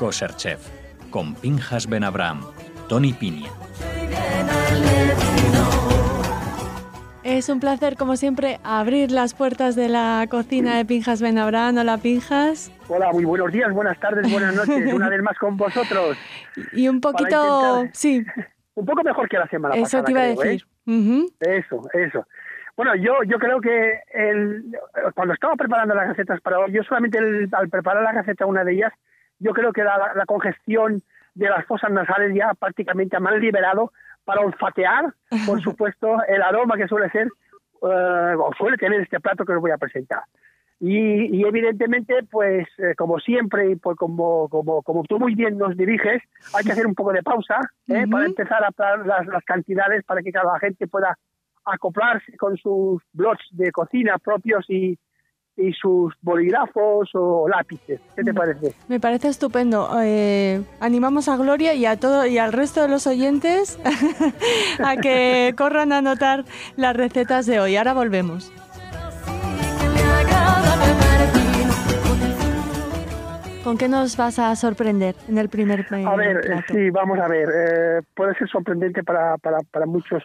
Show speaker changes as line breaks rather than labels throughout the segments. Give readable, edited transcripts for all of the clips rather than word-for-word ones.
Kosher Chef, con Pinchas Ben Abraham, Tony Piña.
Es un placer, como siempre, abrir las puertas de la cocina de Pinchas Ben Abraham. Hola, Pinchas.
Hola, muy buenos días, buenas tardes, buenas noches. Una vez más con vosotros.
Y un poquito, sí.
Un poco mejor que la semana pasada.
Eso te iba a decir.
Eso. Bueno, yo creo que cuando estaba preparando las recetas para hoy, yo solamente al preparar la receta, una de ellas, yo creo que la congestión de las fosas nasales ya prácticamente me han liberado para olfatear, por supuesto, el aroma que suele ser, o suele tener este plato que os voy a presentar. Y evidentemente, pues, como siempre, y pues como tú muy bien nos diriges, hay que hacer un poco de pausa, para empezar a dar las cantidades para que cada gente pueda acoplarse con sus blogs de cocina propios y sus bolígrafos o lápices. ¿Qué te parece?
Me parece estupendo. Animamos a Gloria y al resto de los oyentes a que corran a anotar las recetas de hoy. Ahora volvemos. ¿Con qué nos vas a sorprender en el primer plato?
A ver, sí, vamos a ver. Puede ser sorprendente para muchos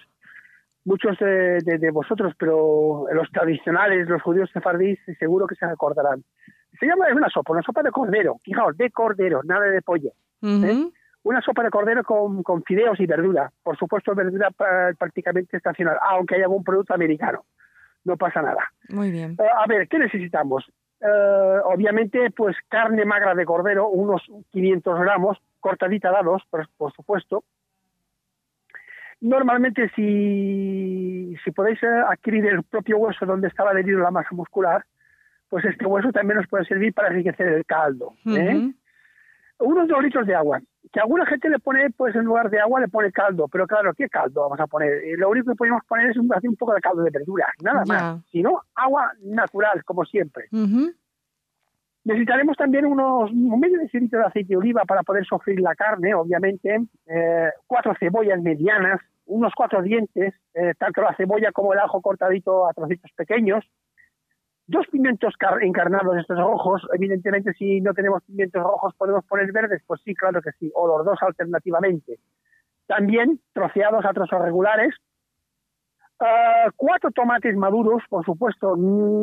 de vosotros, pero los tradicionales, los judíos sefardíes, seguro que se acordarán. Es una sopa de cordero, fijaos, de cordero, nada de pollo. Una sopa de cordero con fideos y verdura, por supuesto verdura prácticamente estacional, aunque haya algún producto americano, no pasa nada.
Muy bien.
A ver, ¿qué necesitamos? Obviamente, pues carne magra de cordero, unos 500 gramos, cortadita a dados, por supuesto. Normalmente, si podéis adquirir el propio hueso donde estaba adherido la masa muscular, pues este hueso también os puede servir para enriquecer el caldo. Unos 2 litros de agua, que alguna gente le pone, pues en lugar de agua le pone caldo, pero claro, ¿qué caldo vamos a poner? Lo único que podemos poner es un poco de caldo de verduras, nada más. Si no, agua natural, como siempre. Necesitaremos también un medio decilitro de aceite de oliva para poder sofreír la carne, obviamente, 4 cebollas medianas, unos 4 dientes, tanto la cebolla como el ajo cortadito a trocitos pequeños, 2 pimientos encarnados estos rojos. Evidentemente, si no tenemos pimientos rojos, ¿podemos poner verdes? Pues sí, claro que sí, o los dos alternativamente. También troceados a trozos regulares, 4 tomates maduros, por supuesto.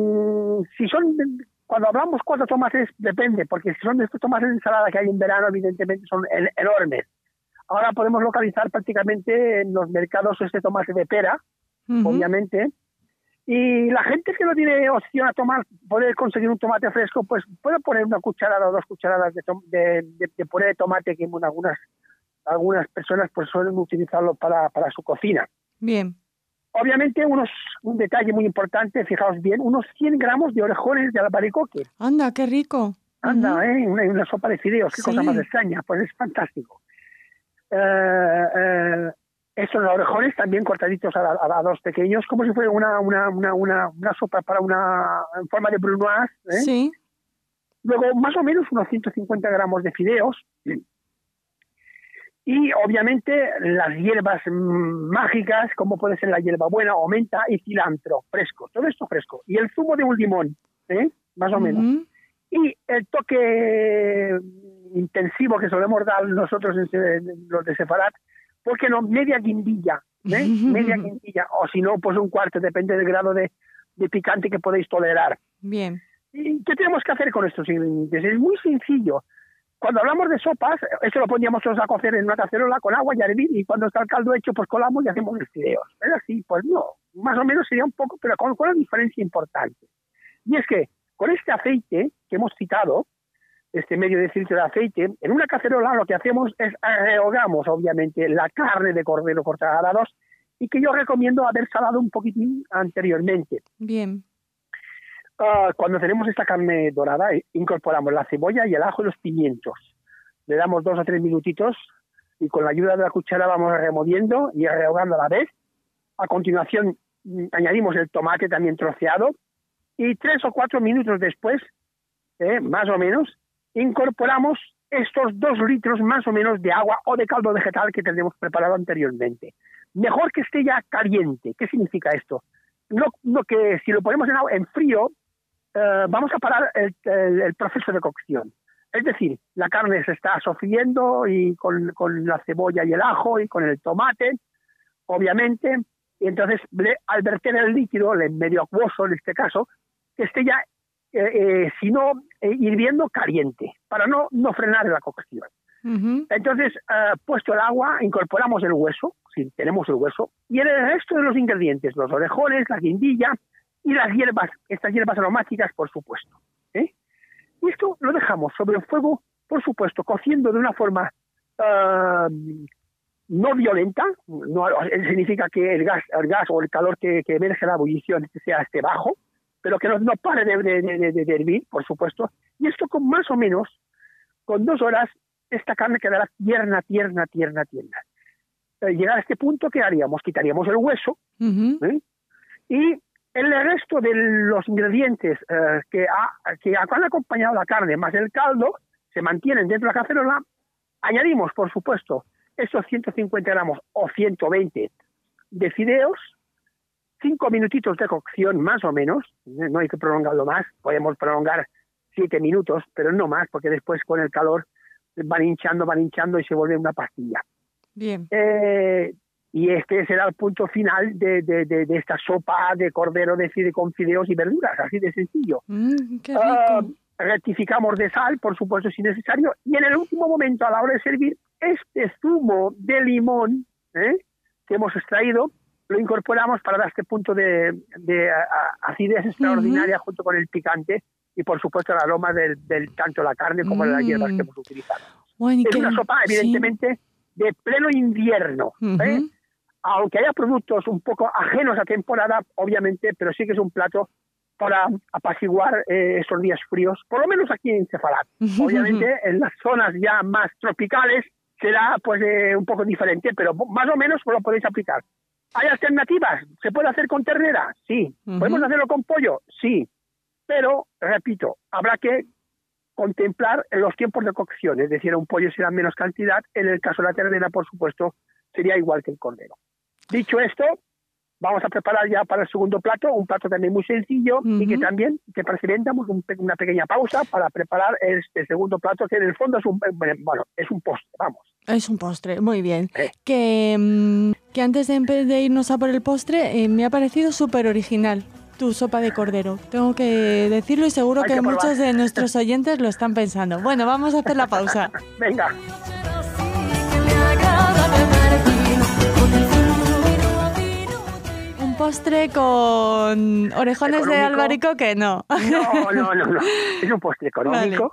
Cuando hablamos 4 tomates, depende, porque si son de estos tomates de ensalada que hay en verano, evidentemente son enormes. Ahora podemos localizar prácticamente en los mercados este tomate de pera, obviamente. Y la gente que no tiene opción a poder conseguir un tomate fresco, pues puede poner 1 cucharada o 2 cucharadas de puré de tomate, que algunas personas pues suelen utilizarlo para su cocina.
Bien.
Obviamente, un detalle muy importante, fijaos bien, unos 100 gramos de orejones de albaricoque.
¡Anda, qué rico!
Anda, una sopa de fideos, qué cosa más extraña, pues es fantástico. Estos orejones también cortaditos a dados pequeños, como si fuera una sopa en forma de brunoise.
Sí.
Luego, más o menos unos 150 gramos de fideos. Y obviamente las hierbas mágicas, como puede ser la hierbabuena o menta y cilantro fresco, todo esto fresco. Y el zumo de un limón, más o menos. Y el toque intensivo que solemos dar nosotros en los de Sefarad, ¿por qué no? Media guindilla, media guindilla, o si no, pues un cuarto, depende del grado de picante que podéis tolerar.
Bien.
¿Y qué tenemos que hacer con estos ingredientes? Es muy sencillo. Cuando hablamos de sopas, esto lo pondríamos todos a cocer en una cacerola con agua y a hervir, y cuando está el caldo hecho, pues colamos y hacemos los fideos. ¿Es así? Pues no, más o menos sería un poco, pero con una diferencia importante. Y es que con este aceite que hemos citado, este medio decilitro de aceite, en una cacerola lo que hacemos es rehogamos, obviamente, la carne de cordero cortada a dados, y que yo recomiendo haber salado un poquitín anteriormente.
Bien.
Cuando tenemos esta carne dorada, incorporamos la cebolla y el ajo y los pimientos. Le damos 2 o 3 minutitos y con la ayuda de la cuchara vamos removiendo y rehogando a la vez. A continuación añadimos el tomate también troceado y 3 o 4 minutos después, más o menos, incorporamos estos 2 litros más o menos de agua o de caldo vegetal que tendremos preparado anteriormente. Mejor que esté ya caliente. ¿Qué significa esto? No que si lo ponemos en frío, vamos a parar el proceso de cocción. Es decir, la carne se está sofriendo y con la cebolla y el ajo y con el tomate, obviamente, y entonces al verter el líquido, el medio acuoso en este caso, que esté ya, si no, hirviendo caliente, para no frenar la cocción. Entonces, puesto el agua, incorporamos el hueso, si tenemos el hueso, y el resto de los ingredientes, los orejones, la guindilla y las hierbas, estas hierbas aromáticas, por supuesto. Y esto lo dejamos sobre el fuego, por supuesto, cociendo de una forma no violenta, no significa que el gas o el calor que emerge de la ebullición esté bajo, pero que no pare de hervir, por supuesto. Y esto con más o menos, con 2 horas, esta carne quedará tierna. Llegar a este punto, ¿qué haríamos? Quitaríamos el hueso, y el resto de los ingredientes que han acompañado la carne, más el caldo, se mantienen dentro de la cacerola. Añadimos, por supuesto, esos 150 gramos o 120 de fideos, 5 minutitos de cocción más o menos, no hay que prolongarlo más, podemos prolongar 7 minutos, pero no más, porque después con el calor van hinchando y se vuelve una pastilla.
Bien.
Y este será el punto final de esta sopa de cordero con fideos y verduras, así de sencillo.
Qué rico.
Rectificamos de sal, por supuesto, si necesario, y en el último momento, a la hora de servir, este zumo de limón que hemos extraído, lo incorporamos para dar este punto de acidez extraordinaria junto con el picante y, por supuesto, el aroma del tanto la carne como de las hierbas que hemos utilizado.
Bueno,
es una sopa, evidentemente, de pleno invierno, aunque haya productos un poco ajenos a temporada, obviamente, pero sí que es un plato para apaciguar esos días fríos, por lo menos aquí en Sefarad. Obviamente, en las zonas ya más tropicales será pues un poco diferente, pero más o menos lo podéis aplicar. ¿Hay alternativas? ¿Se puede hacer con ternera? Sí. ¿Podemos hacerlo con pollo? Sí. Pero, repito, habrá que contemplar los tiempos de cocción, es decir, un pollo será menos cantidad, en el caso de la ternera, por supuesto, sería igual que el cordero. Dicho esto, vamos a preparar ya para el segundo plato, un plato también muy sencillo y que también, te parece bien, damos una pequeña pausa para preparar este segundo plato, que en el fondo es un postre, vamos.
Es un postre, muy bien. Que antes de irnos a por el postre, me ha parecido súper original tu sopa de cordero. Tengo que decirlo y seguro que muchos de nuestros oyentes lo están pensando. Bueno, vamos a hacer la pausa.
Venga.
Un postre con orejones
¿Económico?
de albaricoque, no.
No. Es un postre económico,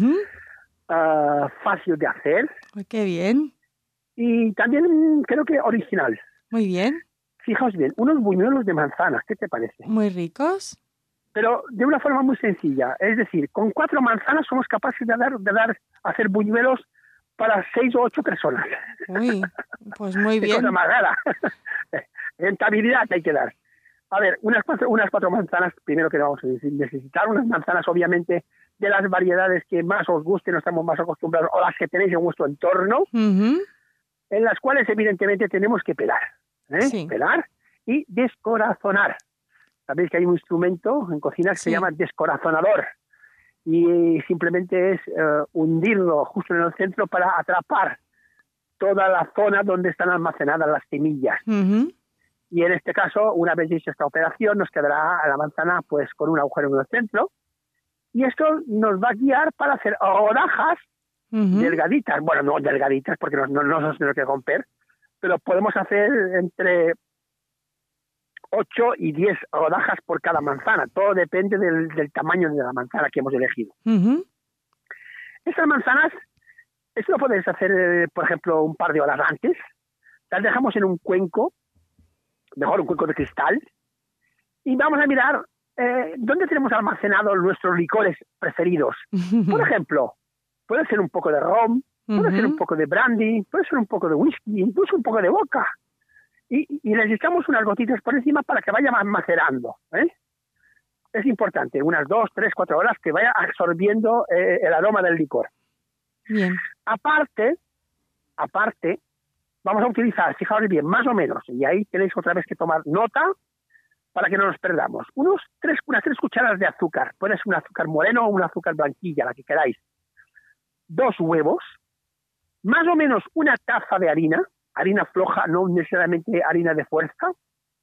fácil de hacer.
Qué bien.
Y también creo que original.
Muy bien.
Fijaos bien, unos buñuelos de manzanas, ¿qué te parece?
Muy ricos.
Pero de una forma muy sencilla, es decir, con 4 manzanas somos capaces de hacer buñuelos para 6 o 8 personas.
Uy, pues muy bien.
Qué cosa más rara. Rentabilidad hay que dar. A ver, unas 4 manzanas, primero que vamos a necesitar, unas manzanas obviamente de las variedades que más os gusten, no estamos más acostumbrados, o las que tenéis en vuestro entorno, en las cuales evidentemente tenemos que pelar. Sí. Pelar y descorazonar. Sabéis que hay un instrumento en cocina que se llama descorazonador y simplemente es hundirlo justo en el centro para atrapar toda la zona donde están almacenadas las semillas. Y en este caso, una vez hecha esta operación, nos quedará la manzana pues con un agujero en el centro y esto nos va a guiar para hacer rodajas delgaditas. Bueno, no delgaditas porque no nos tenemos que romper, pero podemos hacer entre 8 y 10 rodajas por cada manzana. Todo depende del tamaño de la manzana que hemos elegido. Estas manzanas, esto lo podéis hacer, por ejemplo, un par de horas antes. Las dejamos en un cuenco, mejor un cuenco de cristal, y vamos a mirar dónde tenemos almacenados nuestros licores preferidos. Por ejemplo, puede ser un poco de ron, puede ser un poco de brandy, puede ser un poco de whisky, incluso un poco de vodka. Y les echamos unas gotitas por encima para que vaya macerando. Es importante, unas 2, 3, 4 horas que vaya absorbiendo el aroma del licor.
Bien.
Aparte, vamos a utilizar, fijaos bien, más o menos, y ahí tenéis otra vez que tomar nota para que no nos perdamos, unas 3 cucharadas de azúcar. Puede ser un azúcar moreno o un azúcar blanquilla, la que queráis. 2 huevos, más o menos una taza de harina floja, no necesariamente harina de fuerza,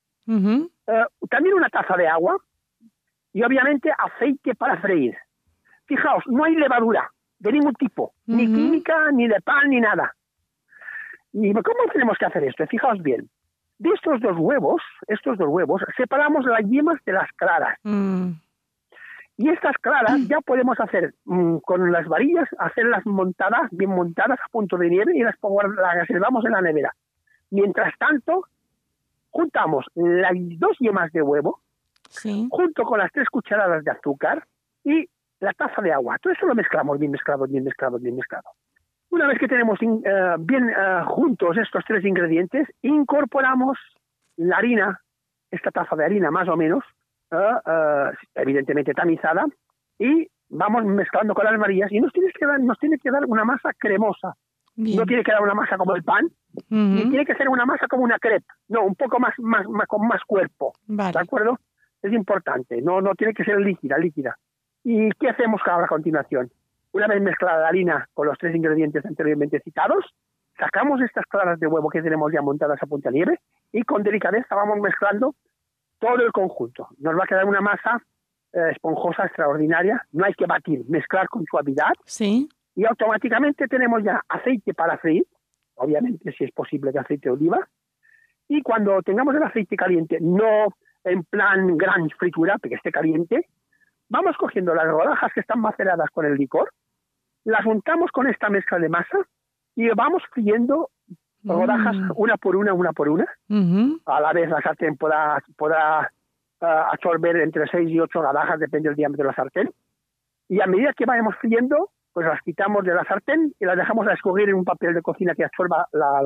también una taza de agua y obviamente aceite para freír. Fijaos, no hay levadura de ningún tipo, ni química, ni de pan, ni nada. ¿Y cómo tenemos que hacer esto? Fijaos bien. De estos dos huevos, separamos las yemas de las claras. Y estas claras ya podemos hacer con las varillas, hacerlas montadas, bien montadas a punto de nieve y las reservamos en la nevera. Mientras tanto, juntamos las 2 yemas de huevo, junto con las 3 cucharadas de azúcar y la taza de agua. Todo eso lo mezclamos bien mezclado. Una vez que tenemos bien juntos estos 3 ingredientes, incorporamos la harina, esta taza de harina más o menos, evidentemente tamizada, y vamos mezclando con las varillas y nos tiene que dar una masa cremosa. Bien. No tiene que dar una masa como el pan, ni tiene que ser una masa como una crepe. No, un poco más con más cuerpo. Vale. ¿De acuerdo? Es importante. No tiene que ser líquida. ¿Y qué hacemos ahora a continuación? Una vez mezclada la harina con los 3 ingredientes anteriormente citados, sacamos estas claras de huevo que tenemos ya montadas a punta nieve y con delicadeza vamos mezclando todo el conjunto. Nos va a quedar una masa esponjosa extraordinaria. No hay que batir, mezclar con suavidad. Sí. Y automáticamente tenemos ya aceite para freír, obviamente si es posible que aceite de oliva. Y cuando tengamos el aceite caliente, no en plan gran fritura, porque esté caliente, vamos cogiendo las rodajas que están maceradas con el licor, las untamos con esta mezcla de masa y vamos friendo rodajas una por una. A la vez la sartén pueda absorber entre 6 y 8 rodajas, depende del diámetro de la sartén. Y a medida que vayamos friendo, pues las quitamos de la sartén y las dejamos a escurrir en un papel de cocina que absorba la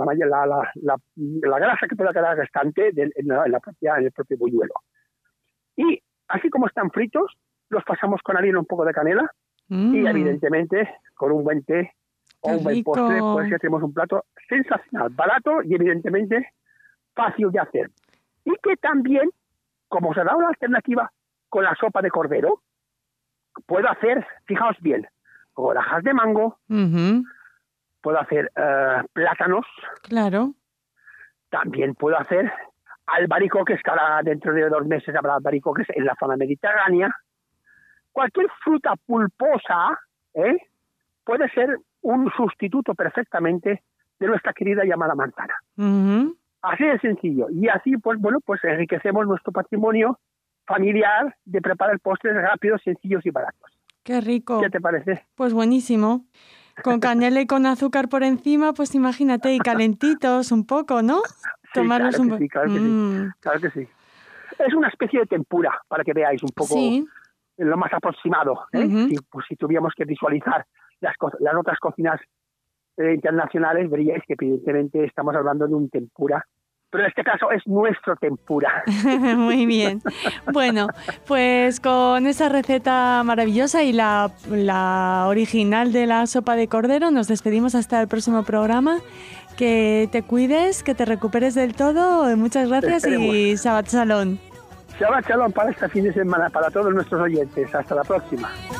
grasa que pueda quedar restante en el propio buñuelo. Y así como están fritos, los pasamos con harina, un poco de canela y evidentemente con un buen té o un buen postre, pues ya tenemos un plato sensacional, barato y evidentemente fácil de hacer. Y que también, como os he dado la alternativa con la sopa de cordero, puedo hacer, fijaos bien, rodajas de mango, puedo hacer plátanos. Claro. También puedo hacer albaricoques, que ahora dentro de 2 meses habrá albaricoques en la zona mediterránea. Cualquier fruta pulposa puede ser un sustituto perfectamente de nuestra querida llamada manzana. Así de sencillo. Y así, pues enriquecemos nuestro patrimonio familiar de preparar postres rápidos, sencillos y baratos.
¡Qué rico!
¿Qué te parece?
Pues buenísimo. Con canela y con azúcar por encima, pues imagínate, y calentitos un poco, ¿no?
Sí, tomarlos claro que sí. Es una especie de tempura, para que veáis un poco lo más aproximado. Si tuviéramos que visualizar las otras cocinas internacionales, veríais que evidentemente estamos hablando de un tempura. Pero en este caso es nuestro tempura.
Muy bien. Bueno, pues con esa receta maravillosa y la original de la sopa de cordero, nos despedimos hasta el próximo programa. Que te cuides, que te recuperes del todo. Muchas gracias. Esperemos. Y Shabbat Shalom.
Shabbat Shalom para este fin de semana, para todos nuestros oyentes. Hasta la próxima.